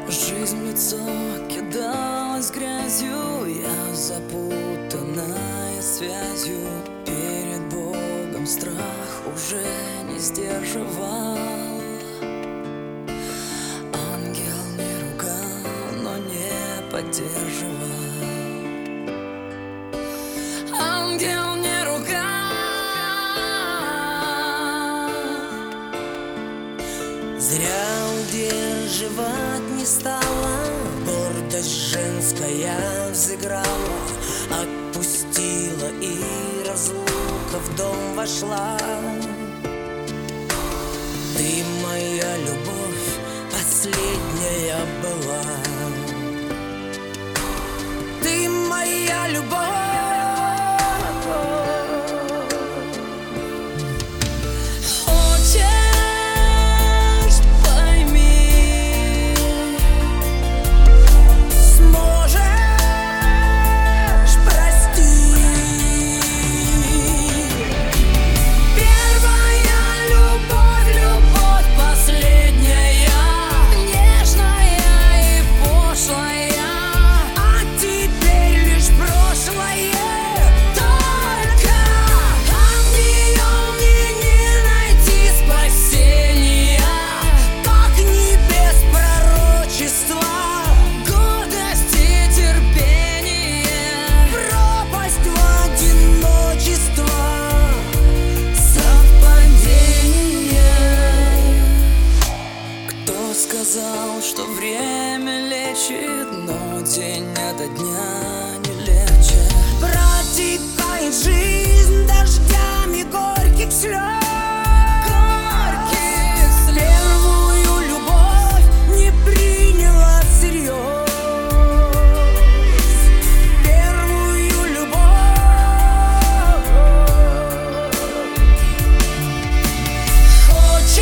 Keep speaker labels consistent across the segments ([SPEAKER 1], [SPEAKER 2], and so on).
[SPEAKER 1] Жизнь в лицо кидалась грязью, я запутанная связью. Перед Богом страх уже не сдерживал. Ангел не ругал, но не поддерживал. Ангел не ругал,
[SPEAKER 2] зря удерживать не стала, гордость женская взыграла, отпустила и разлука в дом вошла. Ты моя любовь последняя была, ты моя любовь.
[SPEAKER 1] Сказал, что время лечит, но день ото дня не легче.
[SPEAKER 2] Протекает жизнь дождями горьких слез. Первую любовь не приняла всерьез. Первую любовь. Хочешь,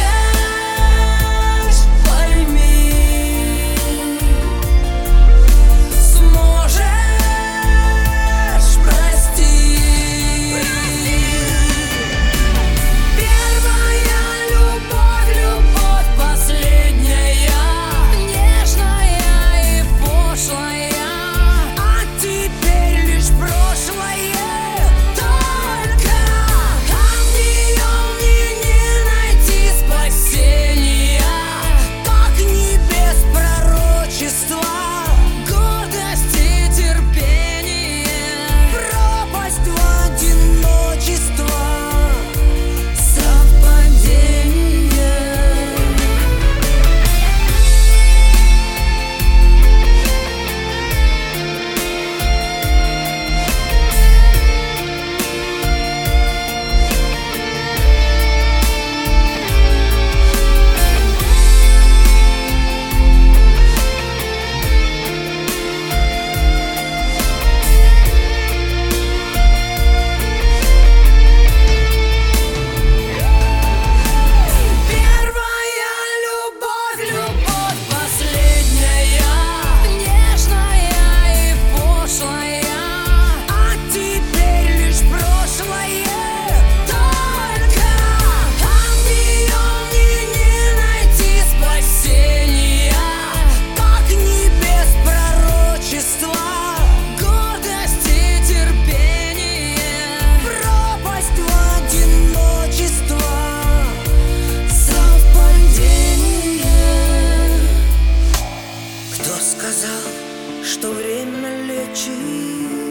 [SPEAKER 2] что время лечит.